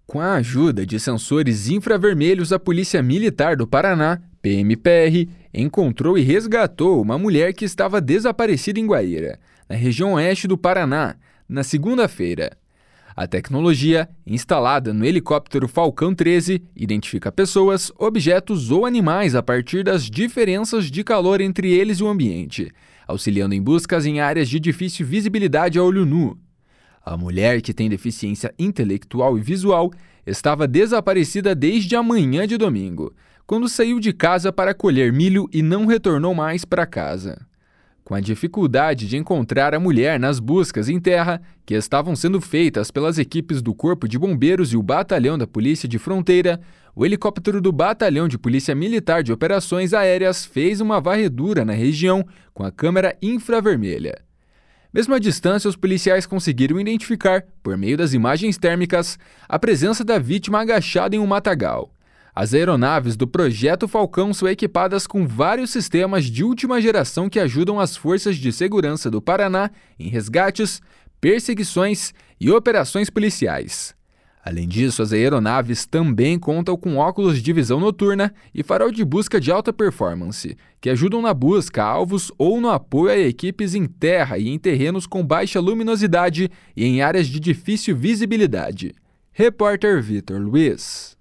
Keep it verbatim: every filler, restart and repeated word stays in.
Com a ajuda de sensores infravermelhos, a Polícia Militar do Paraná, P M P R, encontrou e resgatou uma mulher que estava desaparecida em Guaíra, na região oeste do Paraná, na segunda-feira. A tecnologia, instalada no helicóptero Falcão treze, identifica pessoas, objetos ou animais a partir das diferenças de calor entre eles e o ambiente, auxiliando em buscas em áreas de difícil visibilidade a olho nu. A mulher, que tem deficiência intelectual e visual, estava desaparecida desde a manhã de domingo, quando saiu de casa para colher milho e não retornou mais para casa. Com a dificuldade de encontrar a mulher nas buscas em terra, que estavam sendo feitas pelas equipes do Corpo de Bombeiros e o Batalhão da Polícia de Fronteira, o helicóptero do Batalhão de Polícia Militar de Operações Aéreas fez uma varredura na região com a câmera infravermelha. Mesmo à distância, os policiais conseguiram identificar, por meio das imagens térmicas, a presença da vítima agachada em um matagal. As aeronaves do Projeto Falcão são equipadas com vários sistemas de última geração que ajudam as forças de segurança do Paraná em resgates, perseguições e operações policiais. Além disso, as aeronaves também contam com óculos de visão noturna e farol de busca de alta performance, que ajudam na busca a alvos ou no apoio a equipes em terra e em terrenos com baixa luminosidade e em áreas de difícil visibilidade. Repórter Vitor Luiz.